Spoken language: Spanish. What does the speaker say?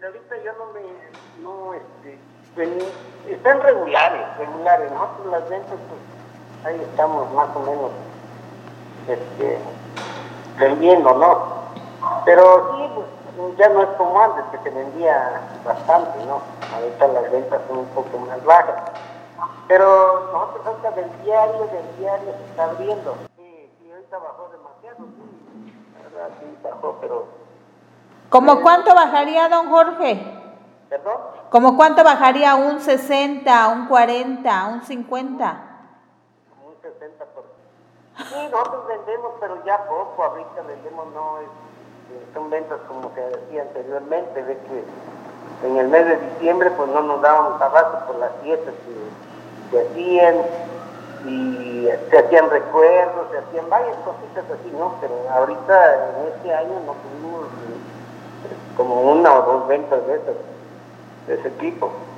ahorita yo están regulares. Nosotros las ventas, pues, ahí estamos más o menos, vendiendo, ¿no? Pero sí, pues, ya no es como antes, que se vendía bastante, ¿no? Ahorita las ventas son un poco más bajas. Pero nosotros ahorita del diario se está abriendo. Sí, ahorita bajó demasiado, sí. La verdad, sí bajó, pero... ¿Cómo cuánto bajaría, don Jorge? ¿Perdón? ¿Cómo cuánto bajaría? ¿Un 60, un 40, un 50? Como un 60%. Sí, nosotros vendemos, pero ya poco. Ahorita vendemos, no son ventas como se decía anteriormente, de que en el mes de diciembre pues no nos dábamos abasto por las fiestas que se hacían, y se hacían recuerdos, se hacían varias cositas así, ¿no? Pero ahorita en este año no tuvimos como una o dos ventas de ese tipo.